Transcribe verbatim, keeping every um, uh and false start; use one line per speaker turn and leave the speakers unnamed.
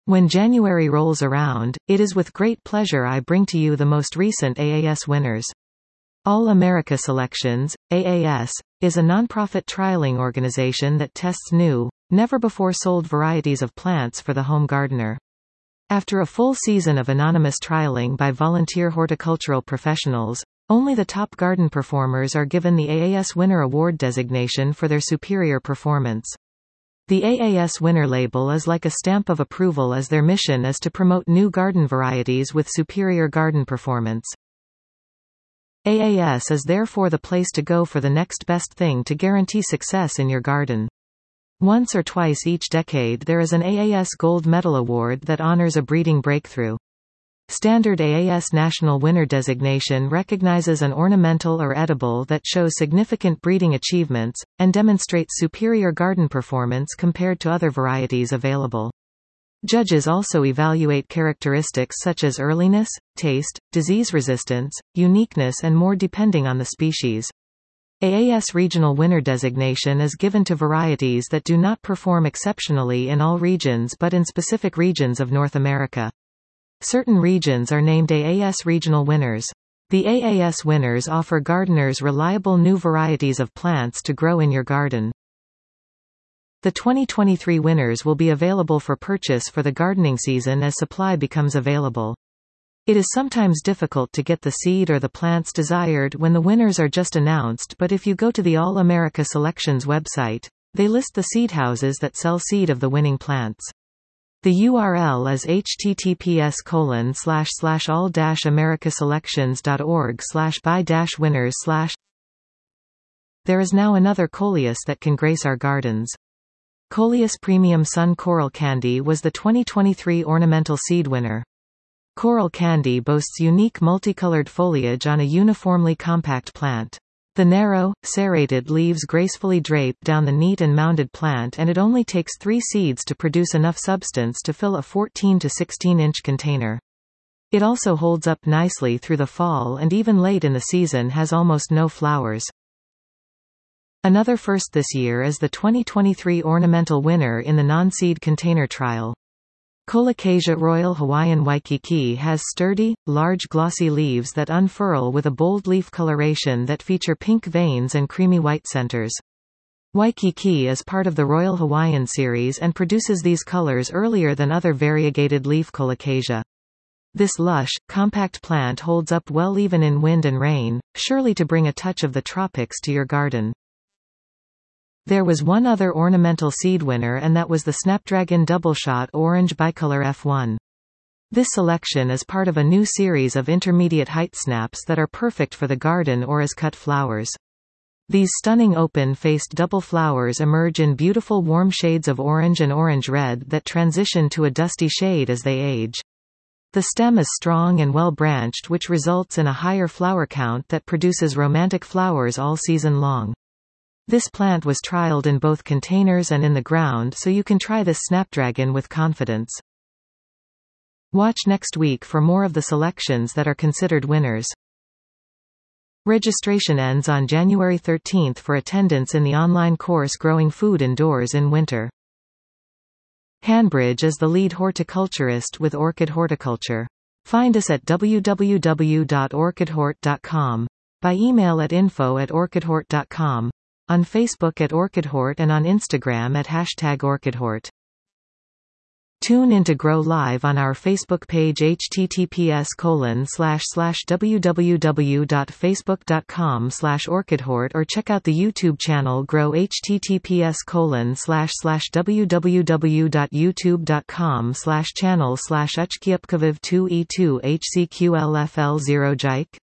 When January rolls around, it is with great pleasure I bring to you the most recent A A S winners. All America Selections, A A S, is a nonprofit trialing organization that tests new, never-before-sold varieties of plants for the home gardener. After a full season of anonymous trialing by volunteer horticultural professionals, only the top garden performers are given the A A S Winner Award designation for their superior performance. The A A S Winner label is like a stamp of approval, as their mission is to promote new garden varieties with superior garden performance. A A S is therefore the place to go for the next best thing to guarantee success in your garden. Once or twice each decade there is an A A S Gold Medal Award that honors a breeding breakthrough. Standard A A S National Winner designation recognizes an ornamental or edible that shows significant breeding achievements, and demonstrates superior garden performance compared to other varieties available. Judges also evaluate characteristics such as earliness, taste, disease resistance, uniqueness and more depending on the species. A A S Regional Winner designation is given to varieties that do not perform exceptionally in all regions but in specific regions of North America. Certain regions are named A A S Regional Winners. The A A S winners offer gardeners reliable new varieties of plants to grow in your garden. The twenty twenty-three winners will be available for purchase for the gardening season as supply becomes available. It is sometimes difficult to get the seed or the plants desired when the winners are just announced, but if you go to the All America Selections website, they list the seed houses that sell seed of the winning plants. The U R L is https colon slash slash all dash americaselections dot org slash buy dash winners slash. There is now another Coleus that can grace our gardens. Coleus Premium Sun Coral Candy was the twenty twenty-three ornamental seed winner. Coral Candy boasts unique multicolored foliage on a uniformly compact plant. The narrow, serrated leaves gracefully drape down the neat and mounded plant, and it only takes three seeds to produce enough substance to fill a fourteen to sixteen inch container. It also holds up nicely through the fall and even late in the season has almost no flowers. Another first this year is the twenty twenty-three ornamental winner in the non-seed container trial. Colocasia Royal Hawaiian Waikiki has sturdy, large glossy leaves that unfurl with a bold leaf coloration that feature pink veins and creamy white centers. Waikiki is part of the Royal Hawaiian series and produces these colors earlier than other variegated leaf Colocasia. This lush, compact plant holds up well even in wind and rain, surely to bring a touch of the tropics to your garden. There was one other ornamental seed winner, and that was the Snapdragon Doubleshot Orange Bicolor F one. This selection is part of a new series of intermediate height snaps that are perfect for the garden or as cut flowers. These stunning open-faced double flowers emerge in beautiful warm shades of orange and orange-red that transition to a dusty shade as they age. The stem is strong and well-branched, which results in a higher flower count that produces romantic flowers all season long. This plant was trialed in both containers and in the ground, so you can try this snapdragon with confidence. Watch next week for more of the selections that are considered winners. Registration ends on January thirteenth for attendance in the online course Growing Food Indoors in Winter. Hanbridge is the lead horticulturist with Orchid Horticulture. Find us at w w w dot orchid hort dot com, by email at info at orchid hort dot com, on Facebook at OrchidHort, and on Instagram at hashtag OrchidHort. Tune in to Grow Live on our Facebook page https colon slash slash www dot facebook dot com slash orchidhort, or check out the YouTube channel Grow https colon slash slash www dot youtube dot com slash channel slash uchkiupkaviv two e two hcqlfl zero jike.